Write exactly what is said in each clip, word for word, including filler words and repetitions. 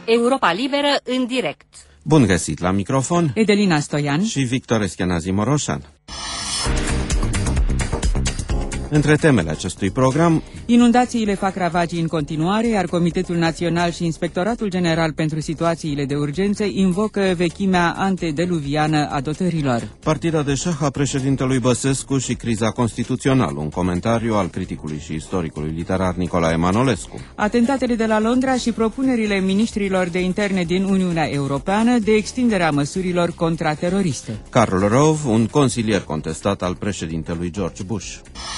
Europa Liberă în direct. Bun găsit la microfon, Edelina Stoian și Victor Eschenazi Moroșan. Între temele acestui program: inundațiile fac ravagii în continuare, iar Comitetul Național și Inspectoratul General pentru Situațiile de Urgență invocă vechimea antediluviană a dotărilor. Partida de șah a președintelui Băsescu și criza constituțională, un comentariu al criticului și istoricului literar Nicolae Manolescu. Atentatele de la Londra și propunerile ministrilor de interne din Uniunea Europeană de extinderea măsurilor contrateroriste. Karl Rove, un consilier contestat al președintelui George Bush.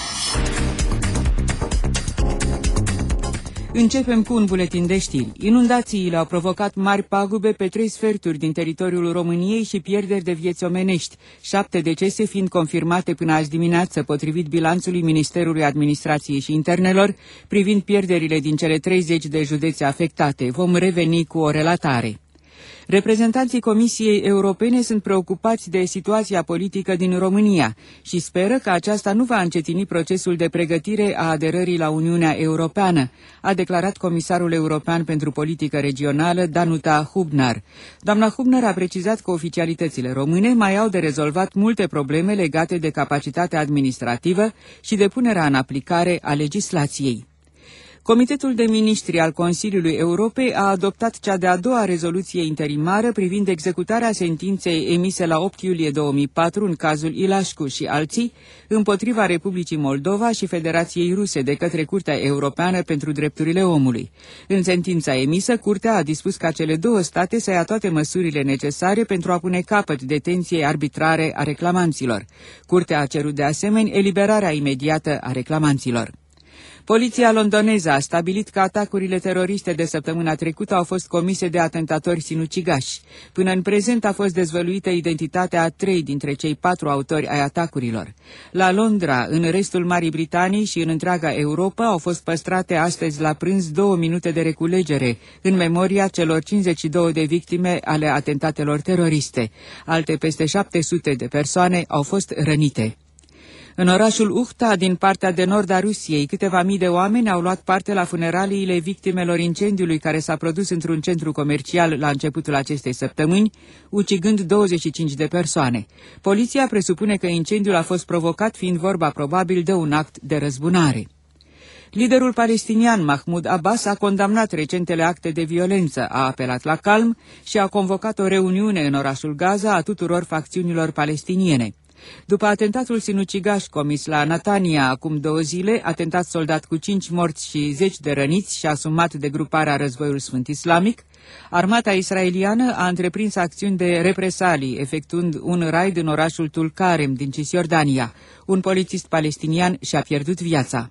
Începem cu un buletin de știri. Inundațiile au provocat mari pagube pe trei sferturi din teritoriul României și pierderi de vieți omenești, șapte decese fiind confirmate până azi dimineață, potrivit bilanțului Ministerului Administrației și Internelor, privind pierderile din cele treizeci de județe afectate. Vom reveni cu o relatare. Reprezentanții Comisiei Europene sunt preocupați de situația politică din România și speră că aceasta nu va încetini procesul de pregătire a aderării la Uniunea Europeană, a declarat comisarul european pentru politică regională Danuta Hübner. Doamna Hübner a precizat că oficialitățile române mai au de rezolvat multe probleme legate de capacitatea administrativă și de punerea în aplicare a legislației. Comitetul de Ministri al Consiliului Europei a adoptat cea de-a doua rezoluție interimară privind executarea sentinței emise la opt iulie două mii patru în cazul Ilașcu și alții împotriva Republicii Moldova și Federației Ruse de către Curtea Europeană pentru Drepturile Omului. În sentința emisă, Curtea a dispus ca cele două state să ia toate măsurile necesare pentru a pune capăt detenției arbitrare a reclamanților. Curtea a cerut de asemenea eliberarea imediată a reclamanților. Poliția londoneză a stabilit că atacurile teroriste de săptămâna trecută au fost comise de atentatori sinucigași. Până în prezent a fost dezvăluită identitatea a trei dintre cei patru autori ai atacurilor. La Londra, în restul Marii Britanii și în întreaga Europa au fost păstrate astăzi la prânz două minute de reculegere în memoria celor cincizeci și două de victime ale atentatelor teroriste. Alte peste șapte sute de persoane au fost rănite. În orașul Uhta, din partea de nord a Rusiei, câteva mii de oameni au luat parte la funeraliile victimelor incendiului care s-a produs într-un centru comercial la începutul acestei săptămâni, ucigând douăzeci și cinci de persoane. Poliția presupune că incendiul a fost provocat fiind vorba probabil de un act de răzbunare. Liderul palestinian Mahmoud Abbas a condamnat recentele acte de violență, a apelat la calm și a convocat o reuniune în orașul Gaza a tuturor facțiunilor palestiniene. După atentatul sinucigaș comis la Natania acum două zile, atentat soldat cu cinci morți și zeci de răniți și asumat de gruparea Războiul Sfânt Islamic, armata israeliană a întreprins acțiuni de represalii, efectuând un raid în orașul Tulkarem din Cisjordania. Un polițist palestinian și-a pierdut viața.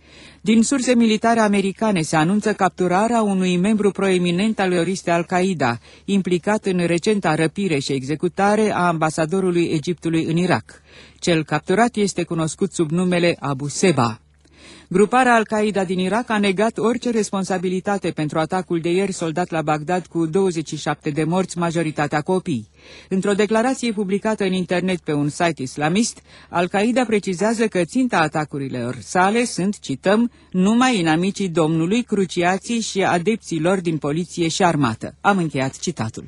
Din surse militare americane se anunță capturarea unui membru proeminent al teroriste Al-Qaeda, implicat în recenta răpire și executare a ambasadorului Egiptului în Irak. Cel capturat este cunoscut sub numele Abu Seba. Gruparea Al-Qaeda din Irak a negat orice responsabilitate pentru atacul de ieri soldat la Bagdad cu douăzeci și șapte de morți, majoritatea copii. Într-o declarație publicată în internet pe un site islamist, Al-Qaeda precizează că ținta atacurilor sale sunt, cităm, numai inamicii Domnului, cruciații și adepții lor din poliție și armată. Am încheiat citatul.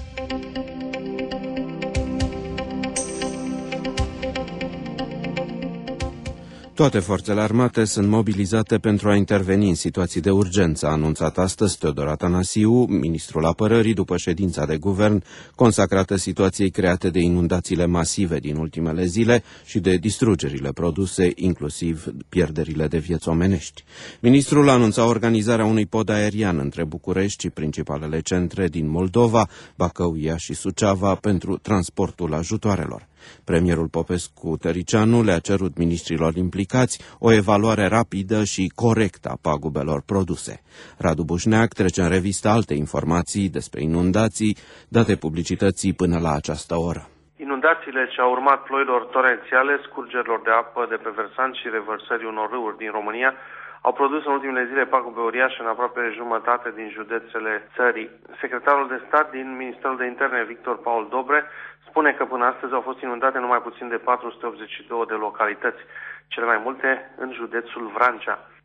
Toate forțele armate sunt mobilizate pentru a interveni în situații de urgență, a anunțat astăzi Teodor Atanasiu, ministrul apărării, după ședința de guvern consacrată situației create de inundațiile masive din ultimele zile și de distrugerile produse, inclusiv pierderile de vieți omenești. Ministrul anunța organizarea unui pod aerian între București și principalele centre din Moldova, Bacău, Iași și Suceava pentru transportul ajutoarelor. Premierul Popescu-Tăricianu le-a cerut ministrilor implicați o evaluare rapidă și corectă a pagubelor produse. Radu Bușneac trece în revistă alte informații despre inundații date publicității până la această oră. Inundațiile ce au urmat ploilor torențiale, scurgerilor de apă de pe versant și revărsării unor râuri din România au produs în ultimele zile pagube uriașe în aproape jumătate din județele țării. Secretarul de stat din Ministerul de Interne, Victor Paul Dobre, spune că până astăzi au fost inundate numai puțin de patru sute optzeci și două de localități, cele mai multe în județul Vrancea.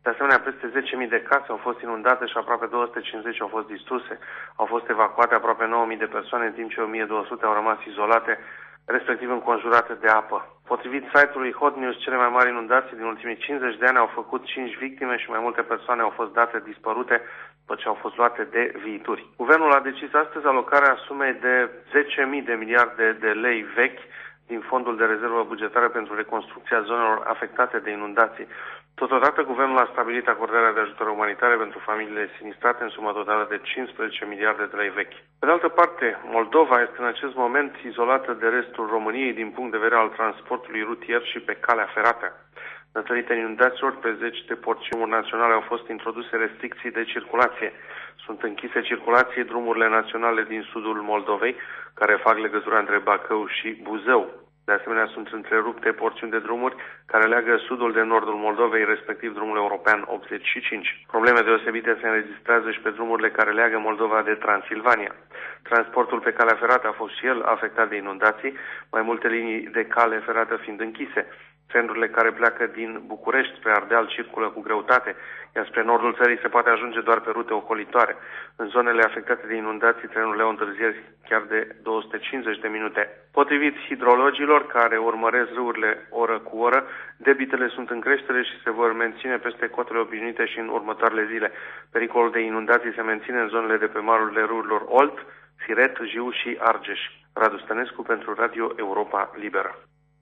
De asemenea, peste zece mii de case au fost inundate și aproape două sute cincizeci au fost distruse. Au fost evacuate aproape nouă mii de persoane, în timp ce o mie două sute au rămas izolate, respectiv înconjurate de apă. Potrivit site-ului Hot News, cele mai mari inundații din ultimii cincizeci de ani au făcut cinci victime și mai multe persoane au fost date dispărute după ce au fost luate de viituri. Guvernul a decis astăzi alocarea sumei de zece mii de miliarde de lei vechi din fondul de rezervă bugetară pentru reconstrucția zonelor afectate de inundații. Totodată, guvernul a stabilit acordarea de ajutor umanitare pentru familiile sinistrate în sumă totală de cincisprezece miliarde de lei vechi. Pe de altă parte, Moldova este în acest moment izolată de restul României din punct de vedere al transportului rutier și pe calea ferată. Datorită inundațiilor, pe zeci de porțiuni naționale au fost introduse restricții de circulație. Sunt închise circulației drumurile naționale din sudul Moldovei, care fac legătura între Bacău și Buzău. De asemenea, sunt întrerupte porțiuni de drumuri care leagă sudul de nordul Moldovei, respectiv drumul european optzeci și cinci. Probleme deosebite se înregistrează și pe drumurile care leagă Moldova de Transilvania. Transportul pe calea ferată a fost și el afectat de inundații, mai multe linii de cale ferată fiind închise. Trenurile care pleacă din București spre Ardeal circulă cu greutate, iar spre nordul țării se poate ajunge doar pe rute ocolitoare. În zonele afectate de inundații, trenurile au întârzieri chiar de două sute cincizeci de minute. Potrivit hidrologilor care urmăresc râurile oră cu oră, debitele sunt în creștere și se vor menține peste cotele obișnuite și în următoarele zile. Pericolul de inundații se menține în zonele de pe malurile râurilor Olt, Siret, Jiu și Argeș. Radu Stănescu pentru Radio Europa Liberă.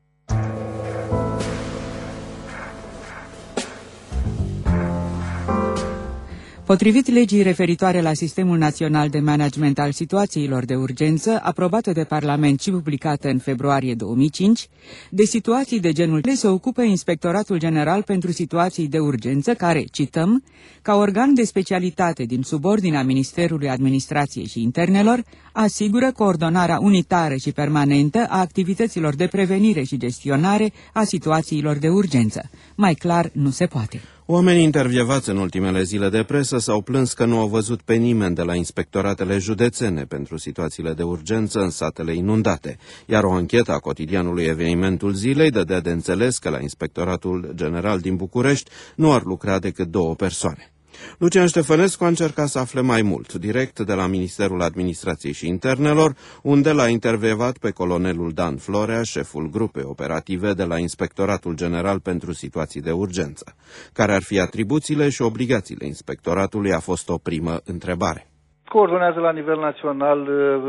Potrivit legii referitoare la Sistemul Național de Management al Situațiilor de Urgență, aprobată de Parlament și publicată în februarie două mii cinci, de situații de genul se ocupă Inspectoratul General pentru Situații de Urgență, care, cităm, ca organ de specialitate din subordinea Ministerului Administrației și Internelor, asigură coordonarea unitară și permanentă a activităților de prevenire și gestionare a situațiilor de urgență. Mai clar nu se poate. Oamenii intervievați în ultimele zile de presă s-au plâns că nu au văzut pe nimeni de la inspectoratele județene pentru situațiile de urgență în satele inundate, iar o anchetă a cotidianului Evenimentul Zilei dădea de înțeles că la Inspectoratul General din București nu ar lucra decât două persoane. Lucian Ștefănescu a încercat să afle mai mult, direct de la Ministerul Administrației și Internelor, unde l-a intervievat pe colonelul Dan Florea, șeful grupei operative de la Inspectoratul General pentru Situații de Urgență. Care ar fi atribuțiile și obligațiile inspectoratului a fost o primă întrebare. Coordonează la nivel național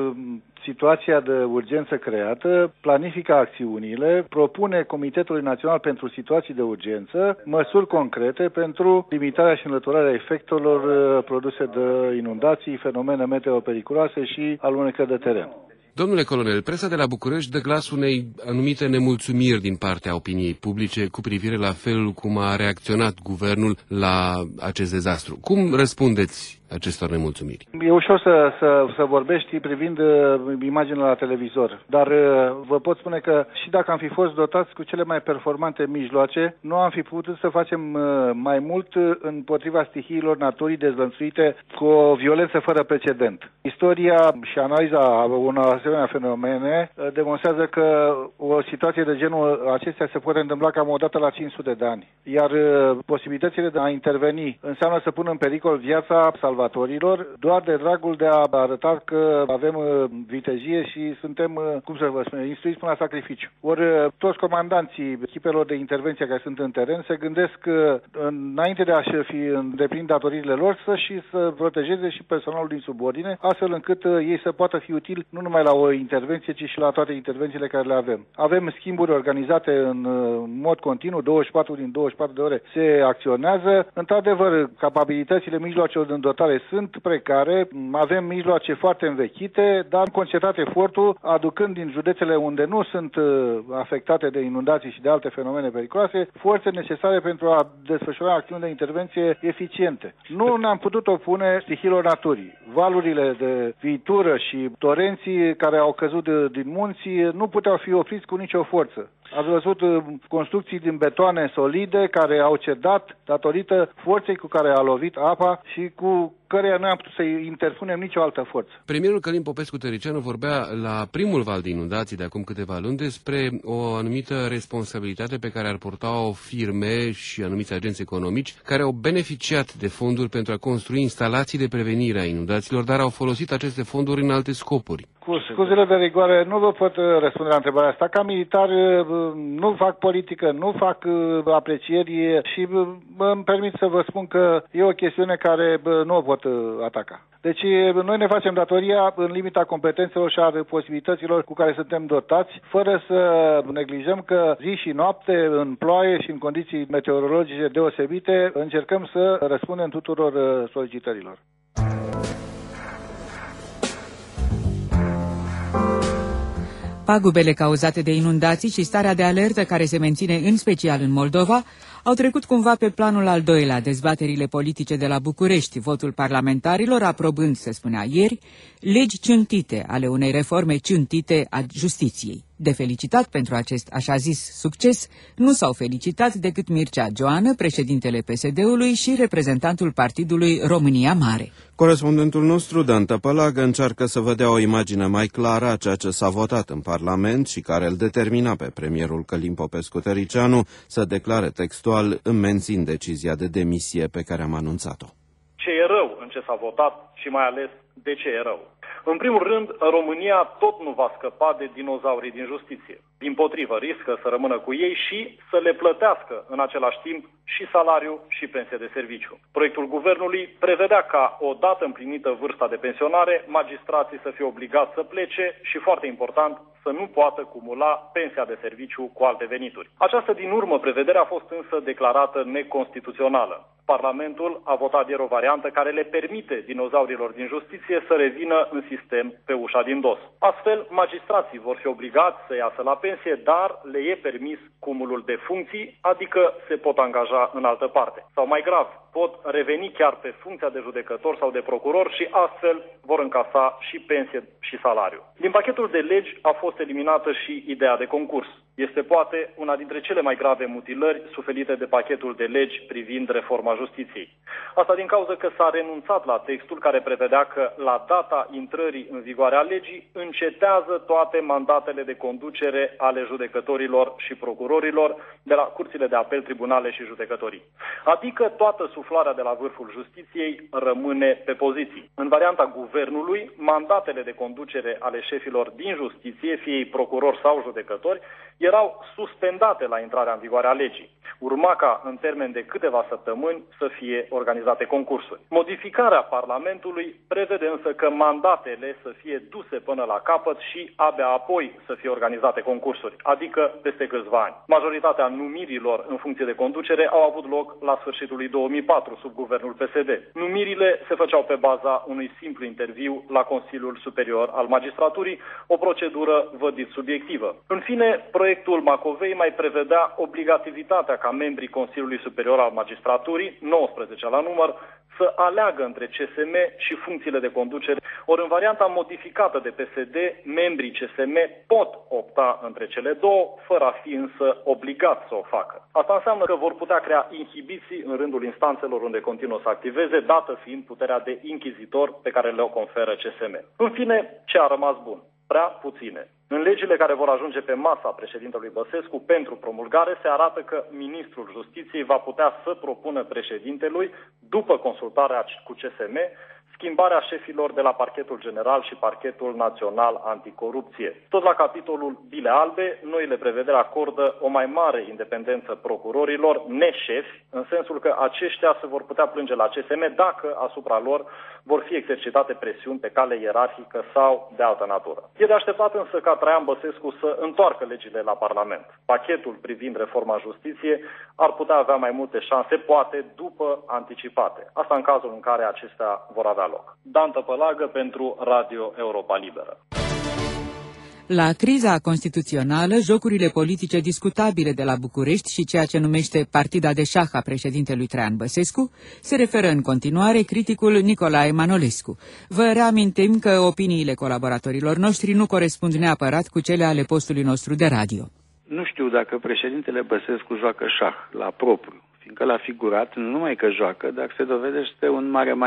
situația de urgență creată, planifică acțiunile, propune Comitetului Național pentru Situații de Urgență măsuri concrete pentru limitarea și înlăturarea efectelor produse de inundații, fenomene meteopericuloase și alunecări de teren. Domnule colonel, presa de la București dă glas unei anumite nemulțumiri din partea opiniei publice cu privire la felul cum a reacționat guvernul la acest dezastru. Cum răspundeți acestor nemulțumiri? E ușor să, să, să vorbești privind uh, imaginea la televizor, dar uh, vă pot spune că și dacă am fi fost dotați cu cele mai performante mijloace, nu am fi putut să facem uh, mai mult împotriva stihiilor naturii dezlănțuite cu o violență fără precedent. Istoria și analiza unor asemenea fenomene uh, demonstrează că o situație de genul acestea se poate întâmpla cam o dată la cinci sute de ani, iar uh, posibilitățile de a interveni înseamnă să pună în pericol viața salvatorilor, doar de dragul de a arăta că avem vitezie și suntem, cum să vă spun, instruiți până la sacrificiu. Ori toți comandanții echipelor de intervenție care sunt în teren se gândesc înainte de a-și fi îndeplini datoriile lor să și să protejeze și personalul din subordine, astfel încât ei să poată fi utili nu numai la o intervenție, ci și la toate intervențiile care le avem. Avem schimburi organizate în mod continuu, douăzeci și patru din douăzeci și patru de ore se acționează. Într-adevăr, capabilitățile mijloacelor de îndotare sunt precare, avem mijloace foarte învechite, dar am concentrat efortul aducând din județele unde nu sunt afectate de inundații și de alte fenomene periculoase, forțe necesare pentru a desfășura acțiuni de intervenție eficiente. Nu ne-am putut opune stihiilor naturii. Valurile de viitură și torenții care au căzut din munți nu puteau fi opriți cu nicio forță. Ați văzut construcții din betoane solide care au cedat datorită forței cu care a lovit apa și cu căreia noi am putut să interpunem nicio altă forță. Premierul Călin Popescu-Tăriceanu vorbea la primul val de inundații de acum câteva luni despre o anumită responsabilitate pe care ar purta-o firme și anumiți agenți economici care au beneficiat de fonduri pentru a construi instalații de prevenire a inundațiilor, dar au folosit aceste fonduri în alte scopuri. Cu scuzele de rigoare, nu vă pot răspunde la întrebarea asta. Ca militar nu fac politică, nu fac aprecieri și îmi permit să vă spun că e o chestiune care nu o pot ataca. Deci noi ne facem datoria în limita competențelor și a posibilităților cu care suntem dotați, fără să neglijăm că zi și noapte, în ploaie și în condiții meteorologice deosebite, încercăm să răspundem tuturor solicitărilor. Pagubele cauzate de inundații și starea de alertă care se menține în special în Moldova au trecut cumva pe planul al doilea, dezbaterile politice de la București, votul parlamentarilor aprobând, se spunea ieri, legi ciuntite ale unei reforme ciuntite a justiției. De felicitat pentru acest așa zis succes, nu s-au felicitat decât Mircea Joană, președintele P S D-ului și reprezentantul partidului România Mare. Corespondentul nostru, Dan Tăpălagă, încearcă să vă dea o imagine mai clară a ceea ce s-a votat în Parlament și care îl determina pe premierul Călin Popescu-Tăriceanu să declare textual îmi mențin decizia de demisie pe care am anunțat-o. Ce e rău în ce s-a votat și mai ales de ce e rău? În primul rând, România tot nu va scăpa de dinozaurii din justiție. Dimpotrivă, riscă să rămână cu ei și să le plătească în același timp și salariu și pensie de serviciu. Proiectul guvernului prevedea ca, odată împlinită vârsta de pensionare, magistrații să fie obligați să plece și, foarte important, să nu poată cumula pensia de serviciu cu alte venituri. Această din urmă prevedere a fost însă declarată neconstituțională. Parlamentul a votat ieri o variantă care le permite dinozaurilor din justiție să revină în sistem pe ușa din dos. Astfel, magistrații vor fi obligați să iasă la pensie, dar le e permis cumulul de funcții, adică se pot angaja în altă parte. Sau mai grav, pot reveni chiar pe funcția de judecător sau de procuror și astfel vor încasa și pensie și salariu. Din pachetul de legi a fost eliminată și ideea de concurs. Este poate una dintre cele mai grave mutilări suferite de pachetul de legi privind reforma justiției. Asta din cauza că s-a renunțat la textul care prevedea că la data intrării în vigoare a legii încetează toate mandatele de conducere ale judecătorilor și procurorilor de la curțile de apel, tribunale și judecătorii. Adică toată suflarea de la vârful justiției rămâne pe poziții. În varianta guvernului, mandatele de conducere ale șefilor din justiție, fie ei procurori sau judecători, erau suspendate la intrarea în vigoare a legii. Urma ca, în termen de câteva săptămâni, să fie organizate concursuri. Modificarea Parlamentului prevede însă că mandatele să fie duse până la capăt și abia apoi să fie organizate concursuri, adică peste câțiva ani. Majoritatea numirilor în funcție de conducere au avut loc la sfârșitul lui două mii patru, sub guvernul P S D. Numirile se făceau pe baza unui simplu interviu la Consiliul Superior al Magistraturii, o procedură vădit subiectivă. În fine, proiectul Macovei mai prevedea obligativitatea ca membrii Consiliului Superior al Magistraturii, nouăsprezece la număr, să aleagă între C S M și funcțiile de conducere. Ori în varianta modificată de P S D, membrii C S M pot opta între cele două, fără a fi însă obligați să o facă. Asta înseamnă că vor putea crea inhibiții în rândul instanțelor unde continuă să activeze, dată fiind puterea de inchizitor pe care le-o conferă C S M. În fine, ce a rămas bun? Prea puține. În legile care vor ajunge pe masa președintelui Băsescu pentru promulgare se arată că ministrul Justiției va putea să propună președintelui, după consultarea cu C S M, schimbarea șefilor de la Parchetul General și Parchetul Național Anticorupție. Tot la capitolul Bile Albe, noile prevederi acordă o mai mare independență procurorilor neșefi, în sensul că aceștia se vor putea plânge la C S M dacă asupra lor vor fi exercitate presiuni pe cale ierarhică sau de altă natură. E de așteptat însă ca Traian Băsescu să întoarcă legile la Parlament. Pachetul privind reforma justiției ar putea avea mai multe șanse, poate după anticipate. Asta în cazul în care acestea vor avea loc. Dan Tăpălagă pentru Radio Europa Liberă. La criza constituțională, jocurile politice discutabile de la București și ceea ce numește partida de șah a președintelui Traian Băsescu se referă în continuare criticul Nicolae Manolescu. Vă reamintim că opiniile colaboratorilor noștri nu corespund neapărat cu cele ale postului nostru de radio. Nu știu dacă președintele Băsescu joacă șah la propriu, fiindcă l-a figurat, nu numai că joacă, dar se dovedește un mare maestru.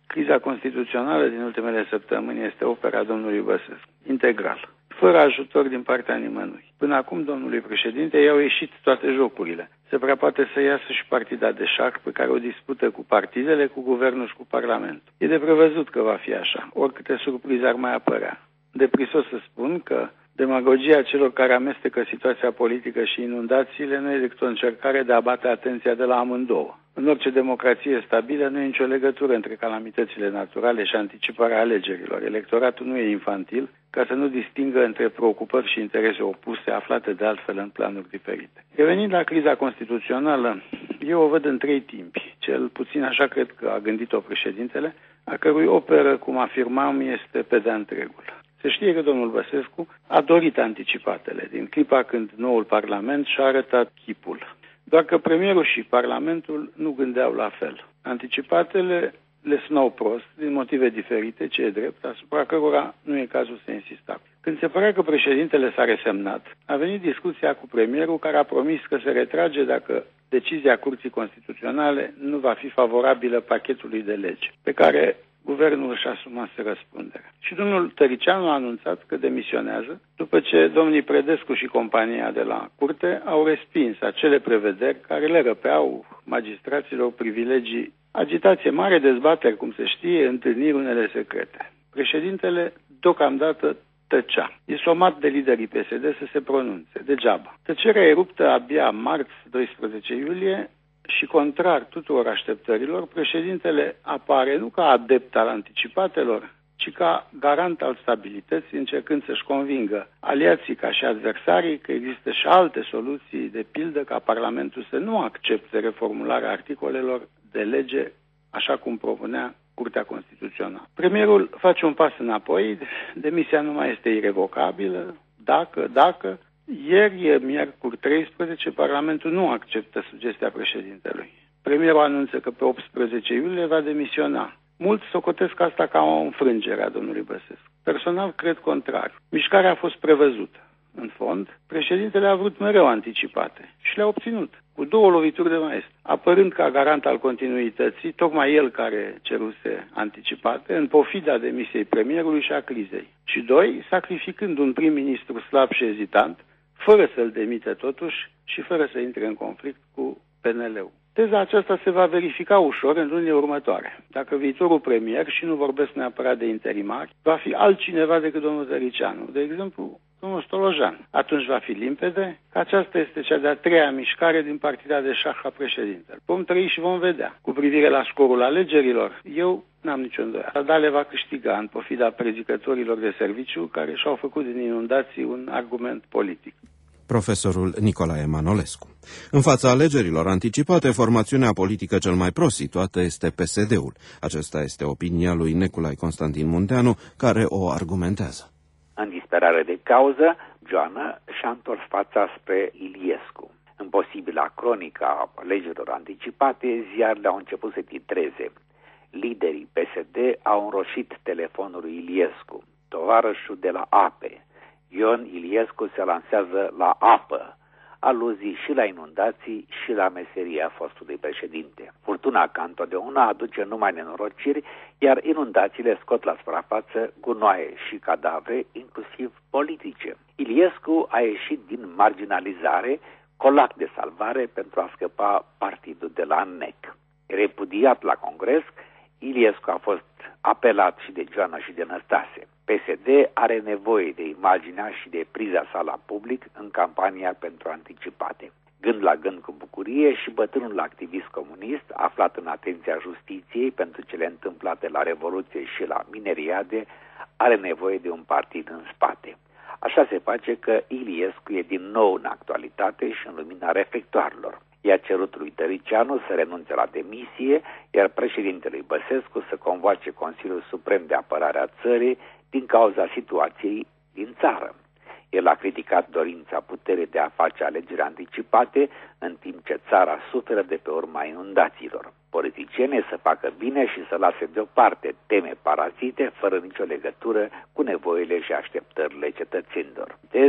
Criza constituțională din ultimele săptămâni este opera domnului Băsescu, integral, fără ajutor din partea nimănui. Până acum, domnului președinte, i-au ieșit toate jocurile. Se prea poate să iasă și partida de șah pe care o dispută cu partidele, cu guvernul și cu parlamentul. E de prevăzut că va fi așa, oricâte surprize ar mai apărea. De prisos să spun că demagogia celor care amestecă situația politică și inundațiile nu e decât o încercare de a bate atenția de la amândouă. În orice democrație stabilă nu e nicio legătură între calamitățile naturale și anticiparea alegerilor. Electoratul nu e infantil ca să nu distingă între preocupări și interese opuse aflate de altfel în planuri diferite. Revenind la criza constituțională, eu o văd în trei timpi. Cel puțin așa cred că a gândit-o președintele, a cărui operă, cum afirmam, este pe de-a întregul. Se știe că domnul Băsescu a dorit anticipatele din clipa când noul parlament și-a arătat chipul. Doar că premierul și parlamentul nu gândeau la fel. Anticipatele le sunau prost, din motive diferite, ce e drept, asupra cărora nu e cazul să insista. Când se părea că președintele s-a resemnat, a venit discuția cu premierul, care a promis că se retrage dacă decizia Curții Constituționale nu va fi favorabilă pachetului de legi, pe care guvernul își asumase răspunderea. Și domnul Tăricianu a anunțat că demisionează după ce domnii Predescu și compania de la curte au respins acele prevederi care le răpeau magistraților privilegii, agitație mare, dezbateri, cum se știe, întâlniri unele secrete. Președintele deocamdată tăcea. E somat de liderii P S D să se pronunțe, degeaba. Tăcerea eruptă abia marți, doisprezece iulie, și contrar tuturor așteptărilor, președintele apare nu ca adept al anticipatelor, ci ca garant al stabilității, încercând să-și convingă aliații ca și adversarii că există și alte soluții, de pildă ca Parlamentul să nu accepte reformularea articolelor de lege, așa cum propunea Curtea Constituțională. Premierul face un pas înapoi, demisia nu mai este irevocabilă, dacă, dacă... Ieri, miercuri treisprezece, Parlamentul nu acceptă sugestia președintelui. Premierul anunță că pe optsprezece iulie va demisiona. Mulți socotesc asta ca o înfrângere a domnului Băsescu. Personal, cred contrar. Mișcarea a fost prevăzută. În fond, președintele a vrut mereu anticipate și le-a obținut, cu două lovituri de maestru, apărând ca garant al continuității, tocmai el care ceruse anticipate, în pofida demisiei premierului și a crizei. Și doi, sacrificând un prim-ministru slab și ezitant, fără să-l demite totuși și fără să intre în conflict cu P N L-ul. Teza aceasta se va verifica ușor în lunile următoare. Dacă viitorul premier, și nu vorbesc neapărat de interimari, va fi altcineva decât domnul Tăricianu, de exemplu, domnul Stolojan, atunci va fi limpede că aceasta este cea de-a treia mișcare din partida de șah a președintelui. Vom trăi și vom vedea. Cu privire la scorul alegerilor, eu n-am nicio îndoială. Dale va câștiga în pofida prezicătorilor de serviciu care și-au făcut din inundații un argument politic. Profesorul Nicolae Manolescu. În fața alegerilor anticipate, formațiunea politică cel mai prost situată este P S D-ul. Aceasta este opinia lui Neculai Constantin Munteanu, care o argumentează. În disperare de cauză, Joana și-a întors fața spre Iliescu. În posibila cronică a alegerilor anticipate, ziarele au început să titreze. Liderii P S D au înroșit telefonul lui Iliescu, tovarășul de la APE. Ion Iliescu se lansează la apă, aluzii și la inundații și la meseria fostului președinte. Furtuna, ca întotdeauna, aduce numai nenorociri, iar inundațiile scot la suprafață gunoaie și cadavre, inclusiv politice. Iliescu a ieșit din marginalizare, colac de salvare pentru a scăpa partidul de la N E C. Repudiat la Congres, Iliescu a fost apelat și de Joana și de Năstase. P S D are nevoie de imaginea și de priza sa la public în campania pentru anticipate. Gând la gând cu bucurie și bătrânul activist comunist, aflat în atenția justiției pentru cele întâmplate la Revoluție și la mineriade, are nevoie de un partid în spate. Așa se face că Iliescu e din nou în actualitate și în lumina reflectoarelor. I-a cerut lui Tăricianu să renunțe la demisie, iar președintelui Băsescu să convoace Consiliul Suprem de Apărare a țării din cauza situației din țară. El a criticat dorința puterii de a face alegeri anticipate, în timp ce țara suferă de pe urma inundațiilor. Politicienii să facă bine și să lase deoparte teme parazite, fără nicio legătură cu nevoile și așteptările cetățenilor. Dez,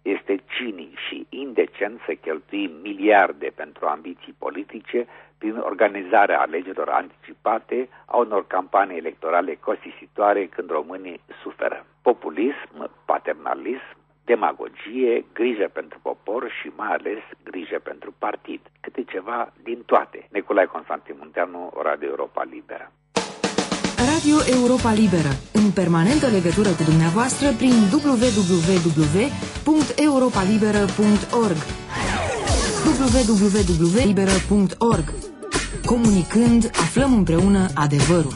Este cinic și indecent să cheltuim miliarde pentru ambiții politice prin organizarea alegerilor anticipate a unor campanii electorale costisitoare când românii suferă. Populism, paternalism, demagogie, grijă pentru popor și mai ales grijă pentru partid. Câte ceva din toate. Nicolae Constantin Munteanu, Radio Europa Liberă. Radio Europa Liberă, în permanentă legătură cu dumneavoastră prin w w w punct europa liberă punct org w w w punct liberă punct org. Comunicând, aflăm împreună adevărul.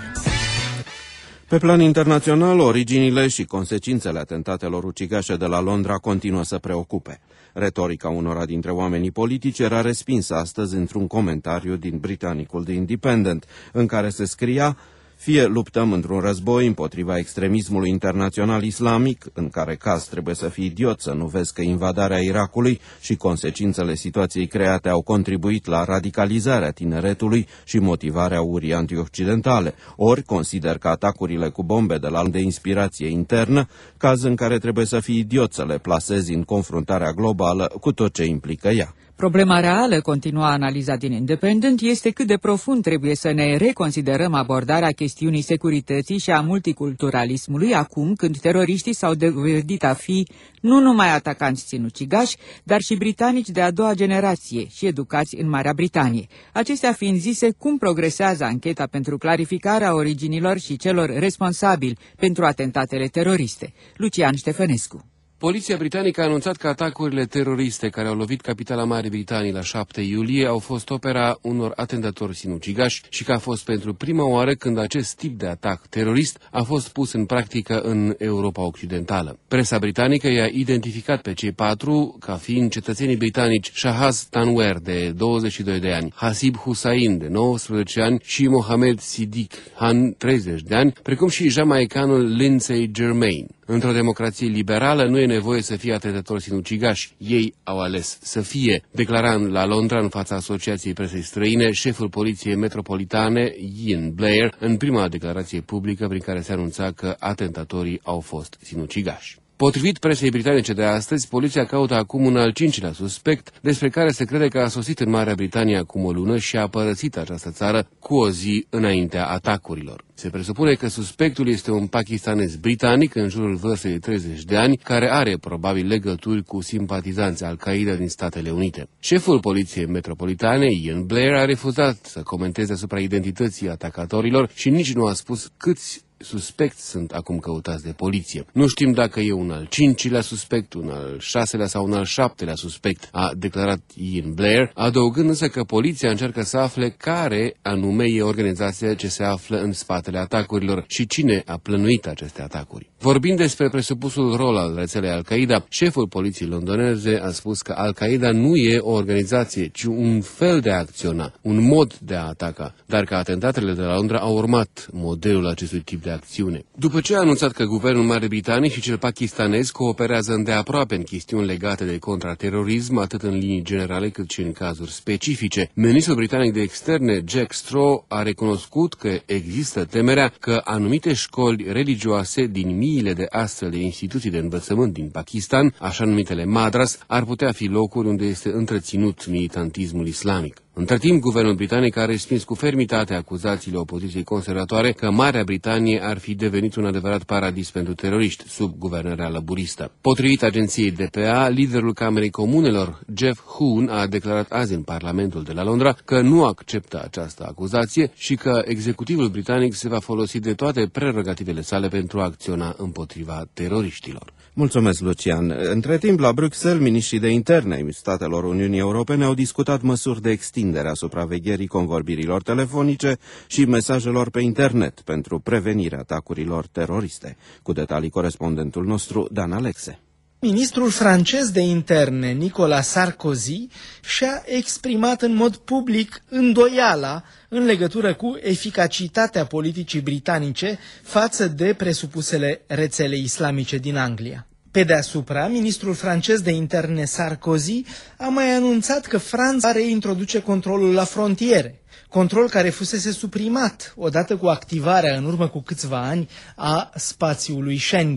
Pe plan internațional, originile și consecințele atentatelor ucigașe de la Londra continuă să preocupe. Retorica unora dintre oamenii politici era respinsă astăzi într-un comentariu din britanicul The Independent, în care se scria: fie luptăm într-un război împotriva extremismului internațional islamic, în care caz trebuie să fii idiot să nu vezi că invadarea Irakului și consecințele situației create au contribuit la radicalizarea tineretului și motivarea urii antioccidentale, ori consider că atacurile cu bombe de la de inspirație internă, caz în care trebuie să fii idiot să le plasezi în confruntarea globală cu tot ce implică ea. Problema reală, continua analiza din Independent, este cât de profund trebuie să ne reconsiderăm abordarea chestiunii securității și a multiculturalismului acum când teroriștii s-au dovedit a fi nu numai atacanți sinucigași, dar și britanici de a doua generație și educați în Marea Britanie. Acestea fiind zise, cum progresează ancheta pentru clarificarea originilor și celor responsabili pentru atentatele teroriste? Lucian Ștefănescu. Poliția britanică a anunțat că atacurile teroriste care au lovit capitala Marii Britanii la șapte iulie au fost opera unor atentatori sinucigași și că a fost pentru prima oară când acest tip de atac terorist a fost pus în practică în Europa Occidentală. Presa britanică i-a identificat pe cei patru ca fiind cetățenii britanici Shahaz Tanwer, de douăzeci și doi de ani, Hasib Hussain, de nouăsprezece ani și Mohamed Sidiq Han, treizeci de ani, precum și jamaicanul Lindsay Germain. Într-o democrație liberală nu e nevoie să fie atentatori sinucigași. Ei au ales să fie, declarând la Londra în fața Asociației Presei Străine șeful Poliției Metropolitane, Ian Blair, în prima declarație publică prin care se anunța că atentatorii au fost sinucigași. Potrivit presei britanice de astăzi, poliția caută acum un al cincilea suspect, despre care se crede că a sosit în Marea Britanie acum o lună și a părăsit această țară cu o zi înaintea atacurilor. Se presupune că suspectul este un pakistanez britanic în jurul vârstei de treizeci de ani, care are probabil legături cu simpatizanți Al-Qaeda din Statele Unite. Șeful Poliției Metropolitane, Ian Blair, a refuzat să comenteze asupra identității atacatorilor și nici nu a spus câți suspecți sunt acum căutați de poliție. Nu știm dacă e un al cincilea suspect, un al șaselea sau un al șaptelea suspect, a declarat Ian Blair, adăugând însă că poliția încearcă să afle care anume e organizația ce se află în spatele atacurilor și cine a plănuit aceste atacuri. Vorbind despre presupusul rol al rețelei Al-Qaeda, șeful poliției londoneze a spus că Al-Qaeda nu e o organizație, ci un fel de a acționa, un mod de a ataca, dar că atentatele de la Londra au urmat modelul acestui tip de acțiune. După ce a anunțat că guvernul Marii Britanii și cel pakistanez cooperează îndeaproape în chestiuni legate de contraterorism, atât în linii generale cât și în cazuri specifice, ministrul britanic de externe Jack Straw a recunoscut că există temerea că anumite școli religioase din miile de astfel de instituții de învățământ din Pakistan, așa numitele madras, ar putea fi locuri unde este întreținut militantismul islamic. Între timp, guvernul britanic a respins cu fermitate acuzațiile opoziției conservatoare că Marea Britanie ar fi devenit un adevărat paradis pentru teroriști sub guvernarea laburistă. Potrivit agenției D P A, liderul Camerei Comunelor, Jeff Hoon, a declarat azi în Parlamentul de la Londra că nu acceptă această acuzație și că executivul britanic se va folosi de toate prerogativele sale pentru a acționa împotriva teroriștilor. Mulțumesc, Lucian. Între timp, la Bruxelles, miniștrii de interne ai statelor Uniunii Europene au discutat măsuri de extindere a supravegherii convorbirilor telefonice și mesajelor pe internet pentru prevenirea atacurilor teroriste. Cu detalii, corespondentul nostru, Dan Alexe. Ministrul francez de interne, Nicolas Sarkozy, și-a exprimat în mod public îndoiala în legătură cu eficacitatea politicii britanice față de presupusele rețele islamice din Anglia. Pe deasupra, ministrul francez de interne Sarkozy a mai anunțat că Franța reintroduce controlul la frontiere, control care fusese suprimat odată cu activarea în urmă cu câțiva ani a spațiului Schengen.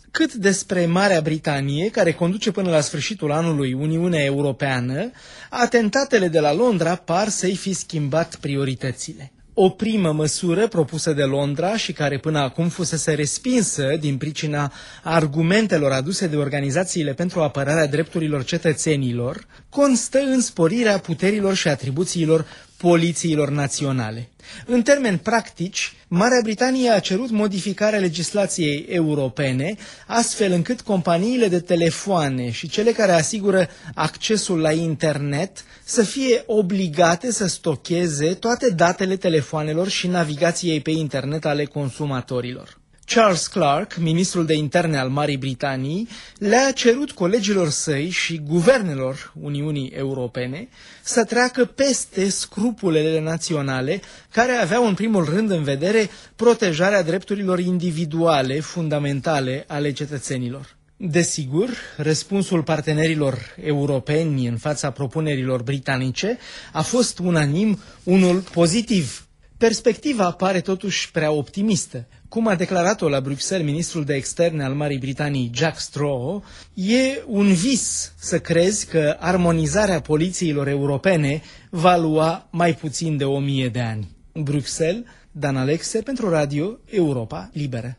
cât despre Marea Britanie, care conduce până la sfârșitul anului Uniunea Europeană, atentatele de la Londra par să-i fi schimbat prioritățile. O primă măsură propusă de Londra și care până acum fusese respinsă din pricina argumentelor aduse de organizațiile pentru apărarea drepturilor cetățenilor, constă în sporirea puterilor și atribuțiilor polițiilor naționale. În termeni practici, Marea Britanie a cerut modificarea legislației europene, astfel încât companiile de telefoane și cele care asigură accesul la internet să fie obligate să stocheze toate datele telefoanelor și navigației pe internet ale consumatorilor. Charles Clarke, ministrul de interne al Marii Britanii, le-a cerut colegilor săi și guvernelor Uniunii Europene să treacă peste scrupulele naționale care aveau în primul rând în vedere protejarea drepturilor individuale fundamentale ale cetățenilor. Desigur, răspunsul partenerilor europeni în fața propunerilor britanice a fost unanim unul pozitiv. Perspectiva pare totuși prea optimistă. Cum a declarat-o la Bruxelles ministrul de externe al Marii Britanii, Jack Straw, e un vis să crezi că armonizarea polițiilor europene va lua mai puțin de o mie de ani. Bruxelles, Dan Alexe pentru Radio Europa Liberă.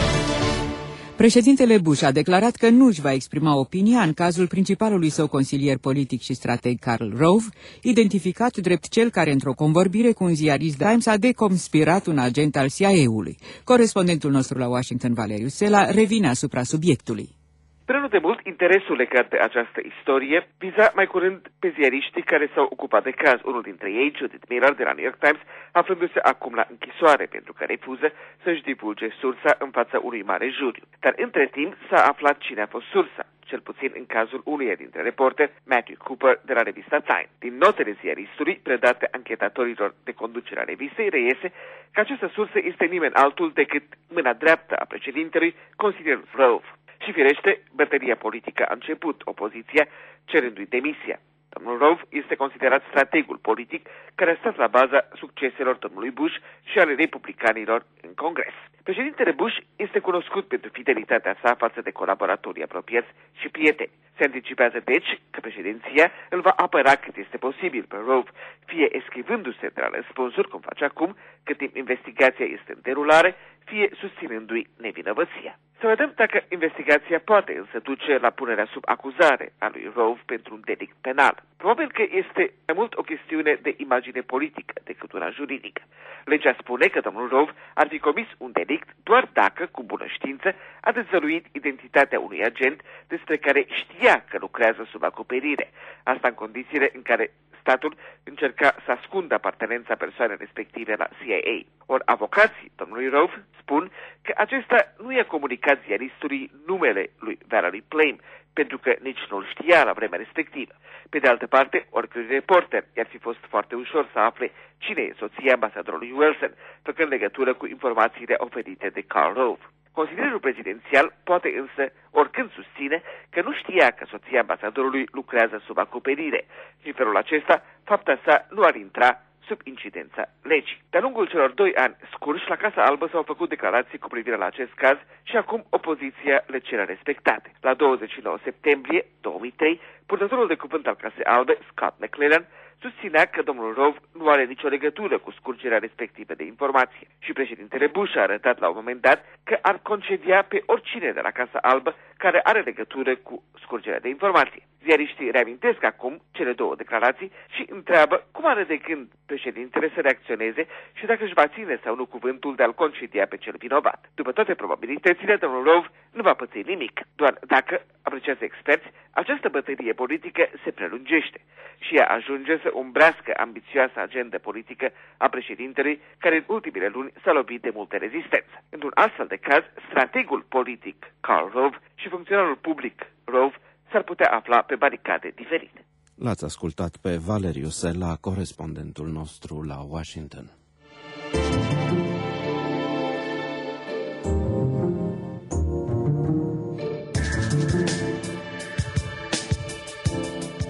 Președintele Bush a declarat că nu își va exprima opinia în cazul principalului său consilier politic și strateg Karl Rove, identificat drept cel care, într-o convorbire cu un ziarist Times, a deconspirat un agent al C I A-ului. Corespondentul nostru la Washington, Valeriu Sela, revine asupra subiectului. Prea nu de mult, interesul legat de această istorie viza mai curând pe ziariștii care s-au ocupat de caz. Unul dintre ei, Judith Miller, de la New York Times, aflându-se acum la închisoare pentru că refuză să-și divulge sursa în fața unui mare juriu. Dar între timp s-a aflat cine a fost sursa, cel puțin în cazul unuia dintre reporteri, Matthew Cooper, de la revista Time. Din notele ziaristului, predate anchetatorilor de conducere a revistei, reiese că această sursă este nimeni altul decât mâna dreaptă a președintelui, consilierul Rove. Și firește, bătălia politică a început, opoziția cerându-i demisia. Domnul Rove este considerat strategul politic care a stat la baza succeselor domnului Bush și ale republicanilor în Congres. Președintele Bush este cunoscut pentru fidelitatea sa față de colaboratorii apropiați și prieteni. Se anticipează deci că președinția îl va apăra cât este posibil pe Rove, fie eschivându-se de la răspunsuri, cum face acum, cât timp investigația este în derulare, fie susținându-i nevinovăția. Să vedem dacă investigația poate însă duce la punerea sub acuzare a lui Rove pentru un delict penal. Probabil că este mai mult o chestiune de imagine politică decât una juridică. Legea spune că domnul Rove ar fi comis un delict doar dacă, cu bună știință, a dezvăluit identitatea unui agent despre care știa că lucrează sub acoperire. Asta în condițiile în care statul încerca să ascundă apartenența persoanei respective la C I A. Ori avocații domnului Rove spun că acesta nu i-a comunicat ziaristului numele lui Valerie Plame, pentru că nici nu-l știa la vremea respectivă. Pe de altă parte, oricărui reporter i-ar fi fost foarte ușor să afle cine e soția ambasadorului Wilson, făcând legătură cu informațiile oferite de Karl Rove. Consilierul prezidențial poate însă oricând susține că nu știa că soția ambasadorului lucrează sub acoperire și în felul acesta fapta sa nu ar intra sub incidența legii. De-a lungul celor doi ani scurși, la Casa Albă s-au făcut declarații cu privire la acest caz și acum opoziția le cere respectate. La douăzeci și nouă septembrie două mii trei, purtătorul de cuvânt al Casei Albe, Scott McClellan, susținea că domnul Rove nu are nicio legătură cu scurgerea respectivă de informație. Și președintele Bush a arătat la un moment dat că ar concedia pe oricine de la Casa Albă care are legătură cu scurgerea de informație. Ziariștii reamintesc acum cele două declarații și întreabă cum are de gând președintele să reacționeze și dacă își va ține sau nu cuvântul de a-l concedia pe cel vinovat. După toate probabilitățile, domnul Rove nu va păți nimic, doar dacă, apreciază experți, această bătălie politică se prelungește și ea ajunge să umbrească ambițioasa agendă politică a președintelui, care în ultimele luni s-a lovit de multă rezistență. Într-un astfel de caz, strategul politic Karl Rove și funcționarul public Rove s-ar putea afla pe baricade diferite. L-ați ascultat pe Valeriu Sela, corespondentul nostru la Washington.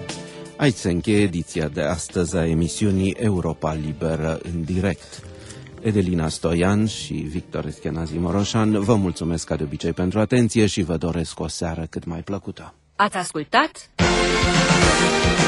Aici se încheie ediția de astăzi a emisiunii Europa Liberă în direct. Edelina Stoian și Victor Eschenazi Moroșan, vă mulțumesc ca de obicei pentru atenție și vă doresc o seară cât mai plăcută. Ați ascultat